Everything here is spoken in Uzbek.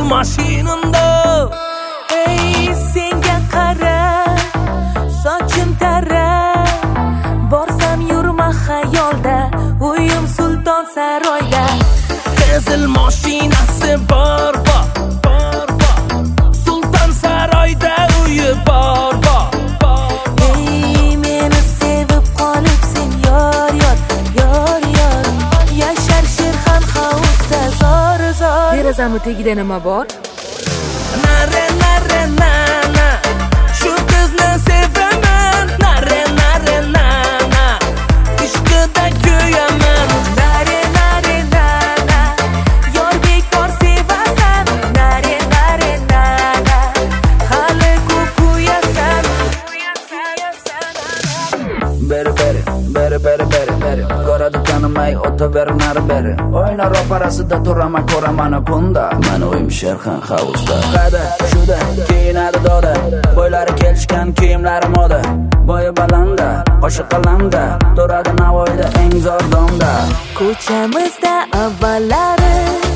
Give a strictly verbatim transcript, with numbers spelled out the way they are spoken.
mashinamda. Ey senga qara, sochim tara, borsam yurma xayolda, uyim sulton saroyda. Qizil mashinasi bor bor bor bor, sulton saroyda uyi bor bor. Ey meni sevib qolibsen yor yor yor yor, yashar Sherxon Housda zor zor. Derazamni tagida nima bor? Nare nare nana, shu qizni sevaman. Nare nare nana, ishqida ko'yaman. Nare nare nana, yor bekor sevasan. Nare nare nana, hali ko'p uyasan. Beri beri beri beri beri beri Ko'radi tanimay o'taver nari beri. O'ynar ro'parasida turaman ko'raman kunda. Mani uyim Sherxon Housda. Qada shuda kiyinadi doda, bo'ylari kelishgan kiyimlari moda. Bo'yi balanda, qo'shiq qalamda, turadi Navoiyda eng zo'r domda. Ko'chamizda avvallari